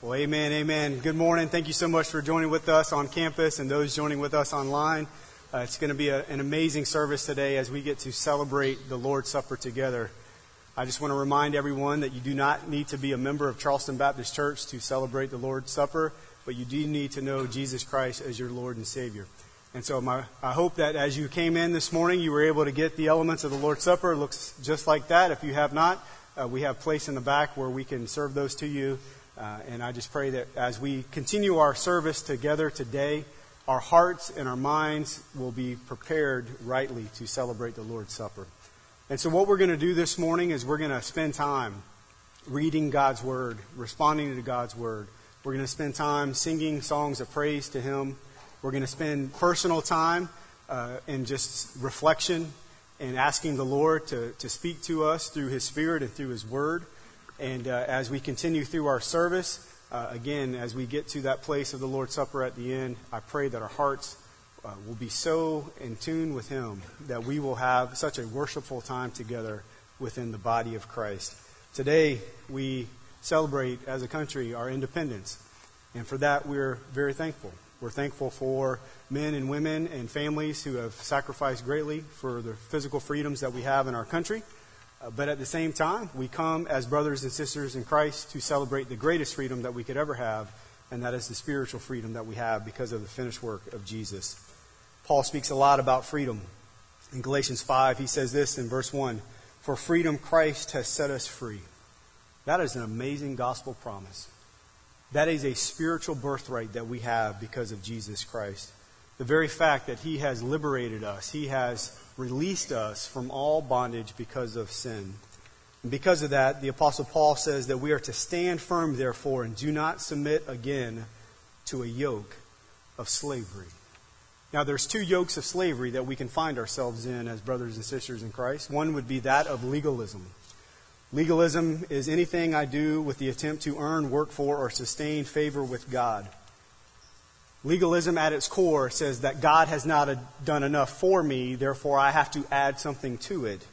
Well, amen, amen. Good morning. Thank you so much for joining with us on campus and those joining with us online. It's going to be an amazing service today as we get to celebrate the Lord's Supper together. I just want to remind everyone that you do not need to be a member of Charleston Baptist Church to celebrate the Lord's Supper, but you do need to know Jesus Christ as your Lord and Savior. And so I hope that as you came in this morning, you were able to get the elements of the Lord's Supper. It looks just like that. If you have not, we have place in the back where we can serve those to you. And I just pray that as we continue our service together today, our hearts and our minds will be prepared rightly to celebrate the Lord's Supper. And so what we're going to do this morning is we're going to spend time reading God's Word, responding to God's Word. We're going to spend time singing songs of praise to Him. We're going to spend personal time in just reflection and asking the Lord to speak to us through His Spirit and through His Word. And as we continue through our service, again, as we get to that place of the Lord's Supper at the end, I pray that our hearts will be so in tune with Him that we will have such a worshipful time together within the body of Christ. Today, we celebrate as a country our independence. And for that, we're very thankful. We're thankful for men and women and families who have sacrificed greatly for the physical freedoms that we have in our country. But at the same time, we come as brothers and sisters in Christ to celebrate the greatest freedom that we could ever have, and that is the spiritual freedom that we have because of the finished work of Jesus. Paul speaks a lot about freedom. In Galatians 5, he says this in verse 1, "For freedom Christ has set us free." That is an amazing gospel promise. That is a spiritual birthright that we have because of Jesus Christ. The very fact that He has liberated us, He has released us from all bondage because of sin. And because of that, the Apostle Paul says that we are to stand firm, therefore, and do not submit again to a yoke of slavery. Now, there's two yokes of slavery that we can find ourselves in as brothers and sisters in Christ. One would be that of legalism. Legalism is anything I do with the attempt to earn, work for, or sustain favor with God. Legalism at its core says that God has not done enough for me, therefore I have to add something to it.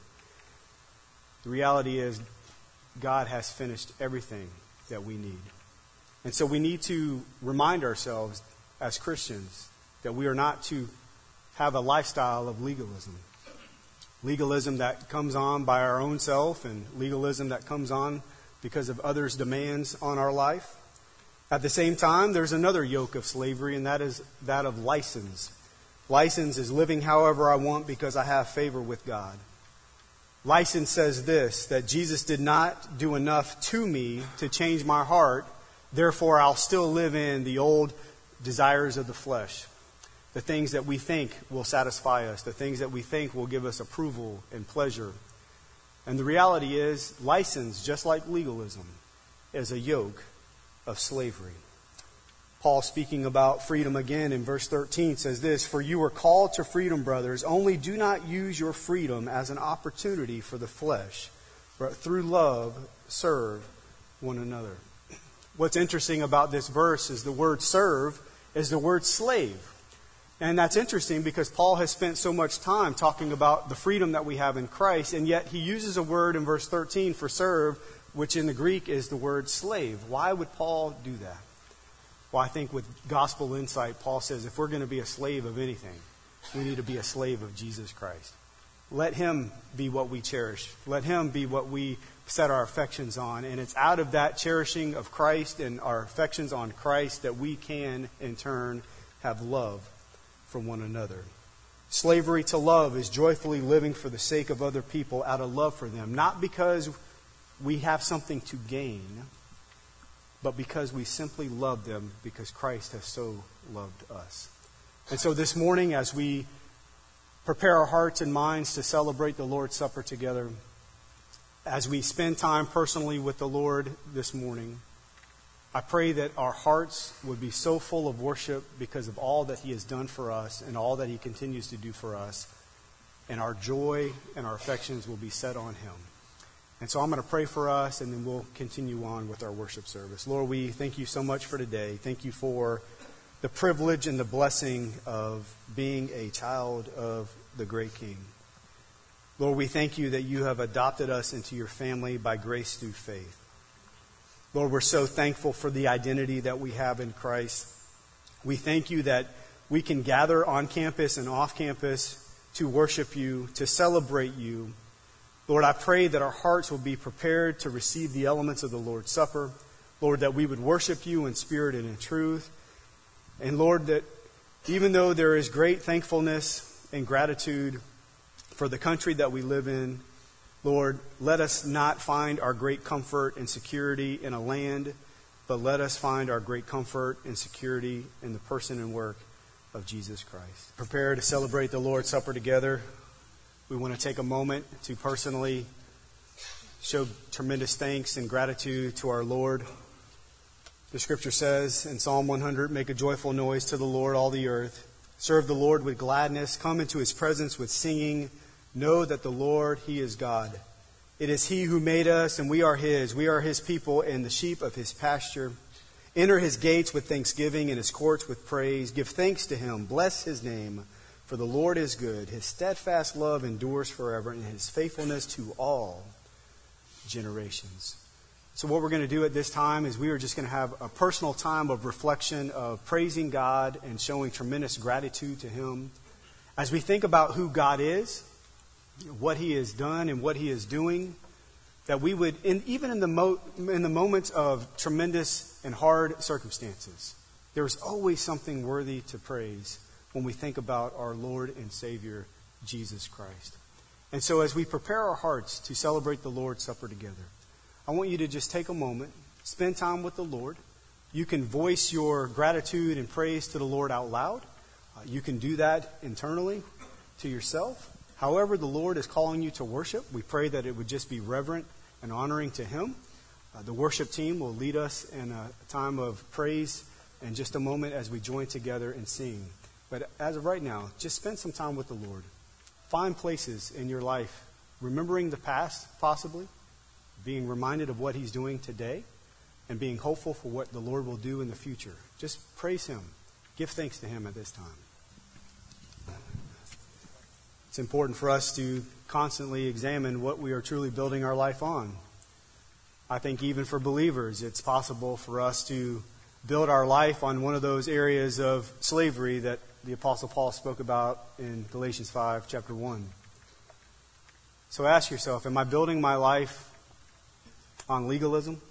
The reality is God has finished everything that we need. And so we need to remind ourselves as Christians that we are not to have a lifestyle of legalism. Legalism that comes on by our own self and legalism that comes on because of others' demands on our life. At the same time, there's another yoke of slavery, and that is that of license. License is living however I want because I have favor with God. License says this, that Jesus did not do enough to me to change my heart, therefore I'll still live in the old desires of the flesh. The things that we think will satisfy us, the things that we think will give us approval and pleasure. And the reality is, license, just like legalism, is a yoke of slavery. Paul, speaking about freedom again in verse 13, says this, "For you were called to freedom, brothers, only do not use your freedom as an opportunity for the flesh, but through love serve one another." What's interesting about this verse is the word serve is the word slave. And that's interesting because Paul has spent so much time talking about the freedom that we have in Christ, and yet he uses a word in verse 13 for serve, which in the Greek is the word slave. Why would Paul do that? Well, I think with gospel insight, Paul says if we're going to be a slave of anything, we need to be a slave of Jesus Christ. Let Him be what we cherish. Let Him be what we set our affections on. And it's out of that cherishing of Christ and our affections on Christ that we can, in turn, have love for one another. Slavery to love is joyfully living for the sake of other people out of love for them, not because we have something to gain, but because we simply love them because Christ has so loved us. And so this morning, as we prepare our hearts and minds to celebrate the Lord's Supper together, as we spend time personally with the Lord this morning, I pray that our hearts would be so full of worship because of all that He has done for us and all that He continues to do for us, and our joy and our affections will be set on Him. And so I'm going to pray for us, and then we'll continue on with our worship service. Lord, we thank You so much for today. Thank You for the privilege and the blessing of being a child of the great King. Lord, we thank You that You have adopted us into Your family by grace through faith. Lord, we're so thankful for the identity that we have in Christ. We thank you that we can gather on campus and off campus to worship you, to celebrate you. Lord, I pray that our hearts will be prepared to receive the elements of the Lord's Supper. Lord, that we would worship you in spirit and in truth. And Lord, that even though there is great thankfulness and gratitude for the country that we live in, Lord, let us not find our great comfort and security in a land, but let us find our great comfort and security in the person and work of Jesus Christ. Prepare to celebrate the Lord's Supper together. We want to take a moment to personally show tremendous thanks and gratitude to our Lord. The scripture says in Psalm 100, "Make a joyful noise to the Lord, all the earth. Serve the Lord with gladness. Come into his presence with singing. Know that the Lord, he is God. It is he who made us, and we are his. We are his people and the sheep of his pasture. Enter his gates with thanksgiving and his courts with praise. Give thanks to him. Bless his name. For the Lord is good. His steadfast love endures forever, and his faithfulness to all generations." So what we're going to do at this time is we are just going to have a personal time of reflection, of praising God and showing tremendous gratitude to him. As we think about who God is, what he has done and what he is doing, that we would, even in the moments of tremendous and hard circumstances, there is always something worthy to praise when we think about our Lord and Savior, Jesus Christ. And so as we prepare our hearts to celebrate the Lord's Supper together, I want you to just take a moment, spend time with the Lord. You can voice your gratitude and praise to the Lord out loud. You can do that internally to yourself. However the Lord is calling you to worship, we pray that it would just be reverent and honoring to him. The worship team will lead us in a time of praise in just a moment as we join together and sing. But as of right now, just spend some time with the Lord. Find places in your life, remembering the past, possibly, being reminded of what he's doing today, and being hopeful for what the Lord will do in the future. Just praise him. Give thanks to him at this time. It's important for us to constantly examine what we are truly building our life on. I think even for believers, it's possible for us to build our life on one of those areas of slavery that the Apostle Paul spoke about in Galatians 5, chapter 1. So ask yourself, am I building my life on legalism?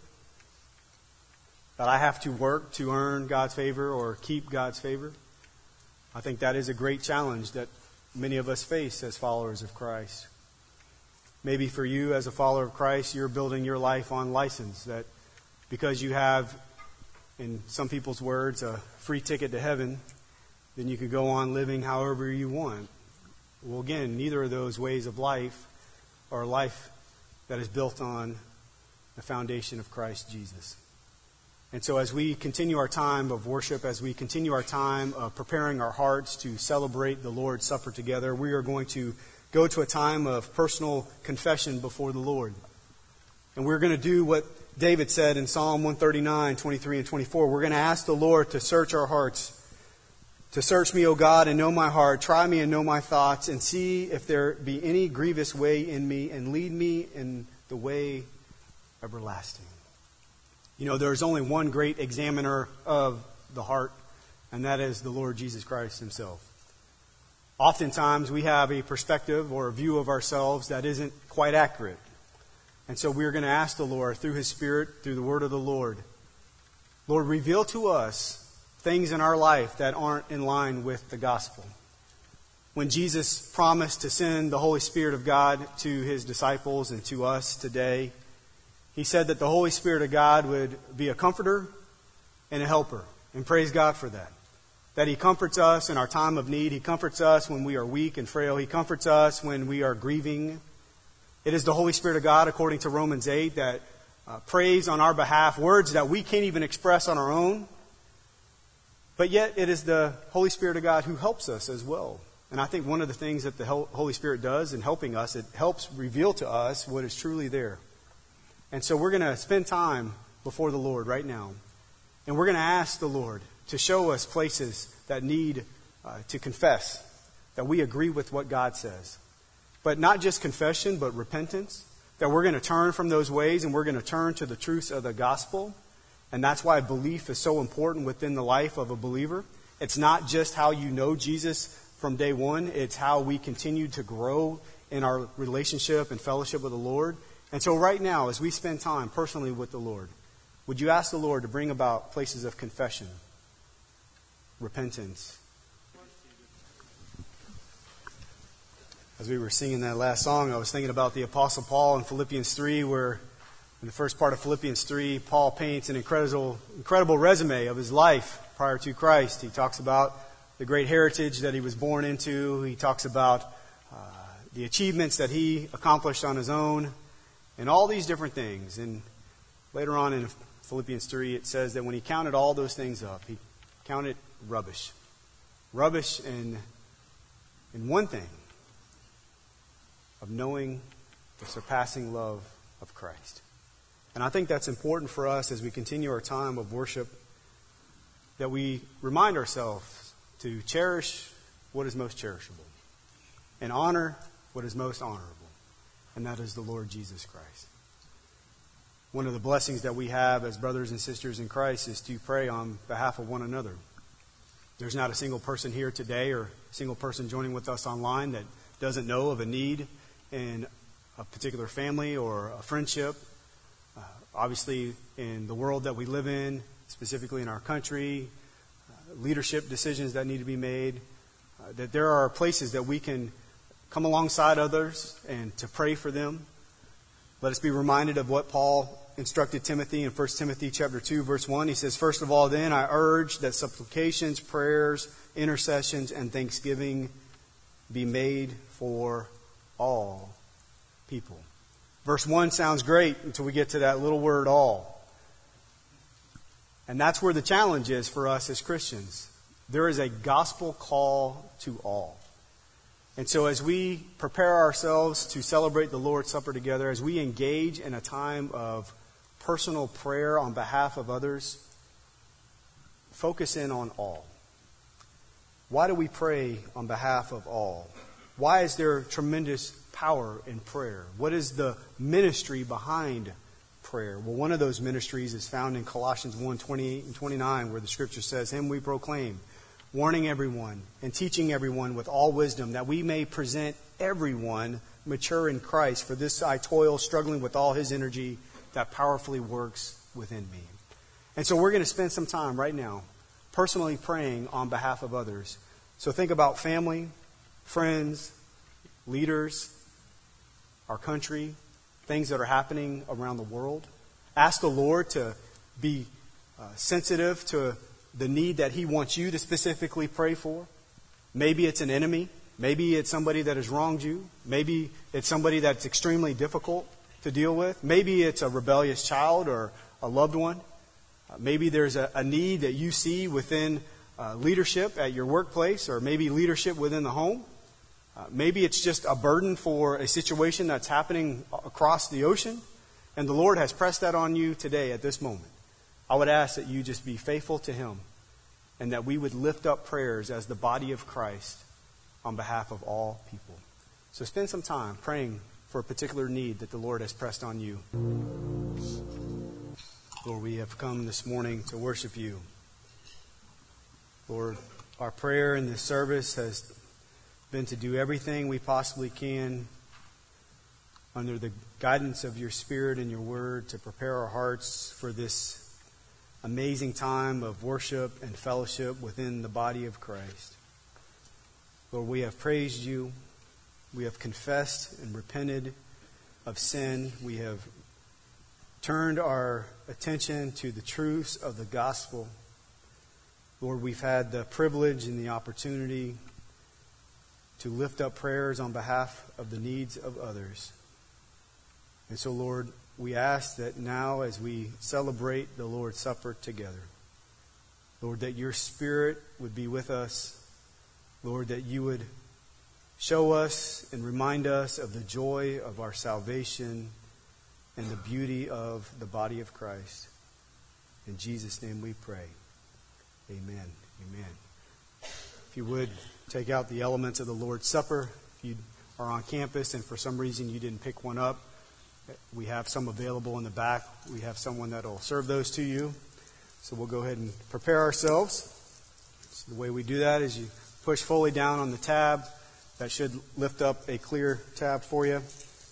That I have to work to earn God's favor or keep God's favor? I think that is a great challenge that many of us face as followers of Christ. Maybe for you as a follower of Christ, you're building your life on license, that because you have, in some people's words, a free ticket to heaven, then you could go on living however you want. Well, again, neither of those ways of life are a life that is built on the foundation of Christ Jesus. And so as we continue our time of worship, as we continue our time of preparing our hearts to celebrate the Lord's Supper together, we are going to go to a time of personal confession before the Lord. And we're going to do what David said in Psalm 139, 23 and 24. We're going to ask the Lord to search our hearts. To search me, O God, and know my heart. Try me and know my thoughts, and see if there be any grievous way in me, and lead me in the way everlasting. You know, there's only one great examiner of the heart, and that is the Lord Jesus Christ himself. Oftentimes we have a perspective or a view of ourselves that isn't quite accurate. And so we're going to ask the Lord through his Spirit, through the word of the Lord, Lord, reveal to us things in our life that aren't in line with the gospel. When Jesus promised to send the Holy Spirit of God to his disciples and to us today, he said that the Holy Spirit of God would be a comforter and a helper. And praise God for that. That he comforts us in our time of need. He comforts us when we are weak and frail. He comforts us when we are grieving. It is the Holy Spirit of God, according to Romans 8, that prays on our behalf words that we can't even express on our own. But yet it is the Holy Spirit of God who helps us as well. And I think one of the things that the Holy Spirit does in helping us, it helps reveal to us what is truly there. And so we're going to spend time before the Lord right now. And we're going to ask the Lord to show us places that need to confess, that we agree with what God says. But not just confession, but repentance. that we're going to turn from those ways and we're going to turn to the truths of the gospel. And that's why belief is so important within the life of a believer. It's not just how you know Jesus from day one. It's how we continue to grow in our relationship and fellowship with the Lord. And so right now, as we spend time personally with the Lord, would you ask the Lord to bring about places of confession, repentance? As we were singing that last song, I was thinking about the Apostle Paul in Philippians 3, where in the first part of Philippians 3, Paul paints an incredible resume of his life prior to Christ. He talks about the great heritage that he was born into. He talks about the achievements that he accomplished on his own, and all these different things. And later on in Philippians 3, it says that when he counted all those things up, he counted rubbish. Rubbish in one thing, of knowing the surpassing love of Christ. And I think that's important for us as we continue our time of worship, that we remind ourselves to cherish what is most cherishable and honor what is most honorable, and that is the Lord Jesus Christ. One of the blessings that we have as brothers and sisters in Christ is to pray on behalf of one another. There's not a single person here today or a single person joining with us online that doesn't know of a need in a particular family or a friendship. Obviously, in the world that we live in, specifically in our country, leadership decisions that need to be made, that there are places that we can come alongside others and to pray for them. Let us be reminded of what Paul instructed Timothy in 1 Timothy chapter 2, verse 1. He says, "First of all, then, I urge that supplications, prayers, intercessions, and thanksgiving be made for all people." Verse 1 sounds great until we get to that little word all. And that's where the challenge is for us as Christians. There is a gospel call to all. And so as we prepare ourselves to celebrate the Lord's Supper together, as we engage in a time of personal prayer on behalf of others, focus in on all. Why do we pray on behalf of all? Why is there tremendous power in prayer? What is the ministry behind prayer? Well, one of those ministries is found in Colossians 1:28 and 29, where the scripture says, "Him we proclaim, warning everyone and teaching everyone with all wisdom, that we may present everyone mature in Christ. For this I toil, struggling with all His energy that powerfully works within me." And so we're going to spend some time right now personally praying on behalf of others. So think about family, friends, leaders, our country, things that are happening around the world. Ask the Lord to be sensitive to the need that He wants you to specifically pray for. Maybe it's an enemy. Maybe it's somebody that has wronged you. Maybe it's somebody that's extremely difficult to deal with. Maybe it's a rebellious child or a loved one. Maybe there's a need that you see within leadership at your workplace, or maybe leadership within the home. Maybe it's just a burden for a situation that's happening across the ocean, and the Lord has pressed that on you today at this moment. I would ask that you just be faithful to Him, and that we would lift up prayers as the body of Christ on behalf of all people. So spend some time praying for a particular need that the Lord has pressed on you. Lord, we have come this morning to worship You. Lord, our prayer in this service has been to do everything we possibly can under the guidance of Your Spirit and Your Word to prepare our hearts for this amazing time of worship and fellowship within the body of Christ. Lord, we have praised You. We have confessed and repented of sin. We have turned our attention to the truths of the gospel. Lord, we've had the privilege and the opportunity to lift up prayers on behalf of the needs of others. And so, Lord, we ask that now as we celebrate the Lord's Supper together, Lord, that Your Spirit would be with us. Lord, that You would show us and remind us of the joy of our salvation and the beauty of the body of Christ. In Jesus' name we pray. Amen. Amen. If you would, take out the elements of the Lord's Supper. If you are on campus and for some reason you didn't pick one up, We have some available in the back. We have someone that will serve those to you. So we'll go ahead and prepare ourselves. So the way we do that is you push fully down on the tab. That should lift up a clear tab for you.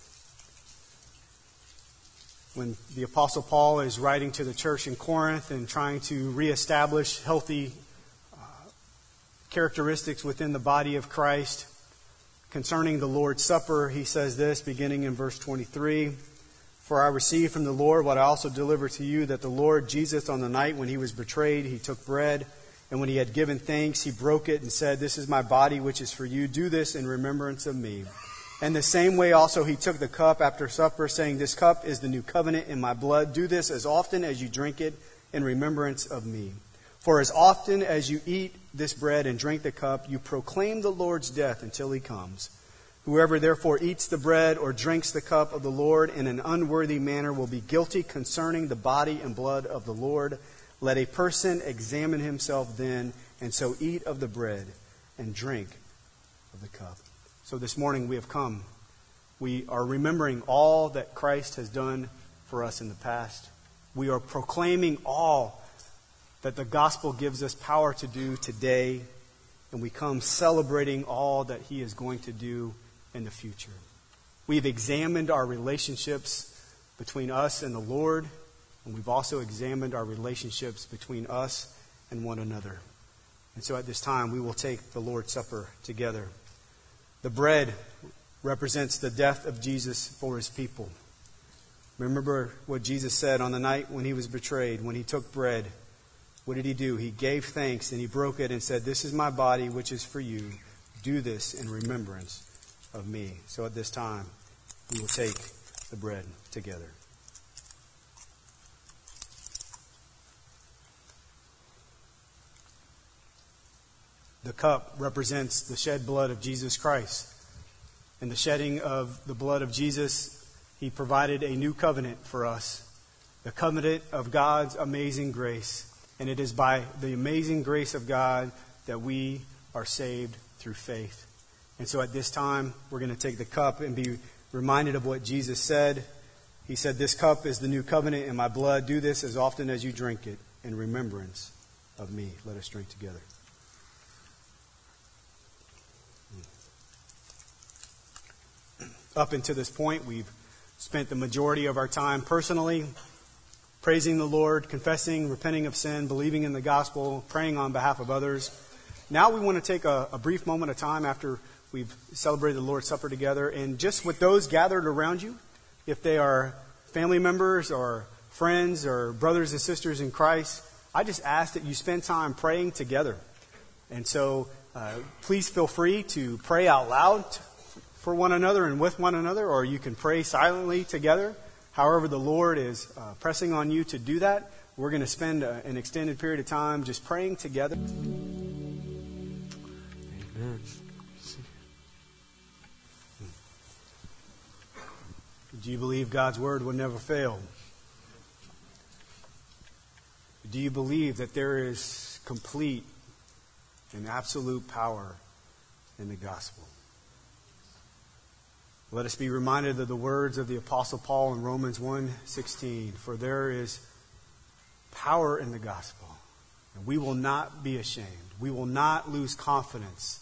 When the Apostle Paul is writing to the church in Corinth and trying to reestablish healthy characteristics within the body of Christ concerning the Lord's Supper, he says this, beginning in verse 23, "For I received from the Lord what I also delivered to you, that the Lord Jesus, on the night when he was betrayed, he took bread, and when he had given thanks, he broke it and said, 'This is my body, which is for you. Do this in remembrance of me.' And the same way also he took the cup after supper, saying, 'This cup is the new covenant in my blood. Do this as often as you drink it in remembrance of me. For as often as you eat this bread and drink the cup, you proclaim the Lord's death until he comes. Whoever therefore eats the bread or drinks the cup of the Lord in an unworthy manner will be guilty concerning the body and blood of the Lord. Let a person examine himself then, and so eat of the bread and drink of the cup.'" So this morning we have come. We are remembering all that Christ has done for us in the past. We are proclaiming all that the gospel gives us power to do today. And we come celebrating all that he is going to do in the future. We've examined our relationships between us and the Lord. And we've also examined our relationships between us and one another. And so at this time we will take the Lord's Supper together. The bread represents the death of Jesus for his people. Remember what Jesus said on the night when he was betrayed, when he took bread. What did he do? He gave thanks and he broke it and said, "This is my body, which is for you. Do this in remembrance of me." So at this time, we will take the bread together. The cup represents the shed blood of Jesus Christ. In the shedding of the blood of Jesus, he provided a new covenant for us. The covenant of God's amazing grace. And it is by the amazing grace of God that we are saved through faith. And so at this time, we're going to take the cup and be reminded of what Jesus said. He said, "This cup is the new covenant in my blood. Do this as often as you drink it in remembrance of me." Let us drink together. Up until this point, we've spent the majority of our time personally praising the Lord, confessing, repenting of sin, believing in the gospel, praying on behalf of others. Now we want to take a brief moment of time after we've celebrated the Lord's Supper together, and just with those gathered around you, if they are family members or friends or brothers and sisters in Christ, I just ask that you spend time praying together. And so please feel free to pray out loud for one another and with one another, or you can pray silently together. However the Lord is pressing on you to do that, we're going to spend an extended period of time just praying together. Amen. Do you believe God's word will never fail? Do you believe that there is complete and absolute power in the gospel? Let us be reminded of the words of the Apostle Paul in Romans 1:16. "For there is power in the gospel, and we will not be ashamed. We will not lose confidence.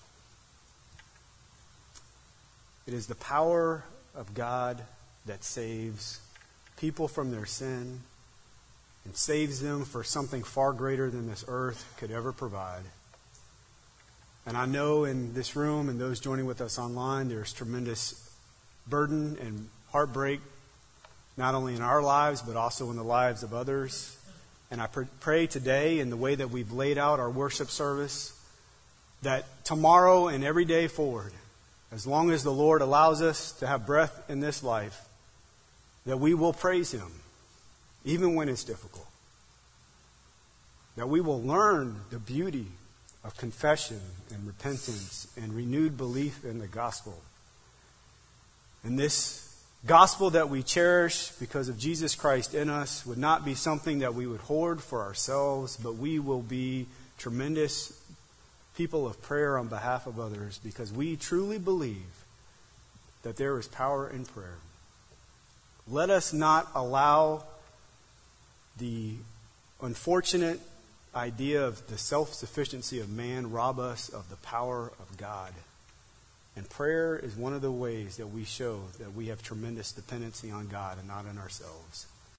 It is the power of God that saves people from their sin and saves them for something far greater than this earth could ever provide." And I know in this room and those joining with us online, there's tremendous burden and heartbreak, not only in our lives, but also in the lives of others. And I pray today, in the way that we've laid out our worship service, that tomorrow and every day forward, as long as the Lord allows us to have breath in this life, that we will praise Him, even when it's difficult. That we will learn the beauty of confession and repentance and renewed belief in the gospel. And this gospel that we cherish because of Jesus Christ in us would not be something that we would hoard for ourselves, but we will be tremendous people of prayer on behalf of others, because we truly believe that there is power in prayer. Let us not allow the unfortunate idea of the self-sufficiency of man rob us of the power of God. And prayer is one of the ways that we show that we have tremendous dependency on God and not on ourselves.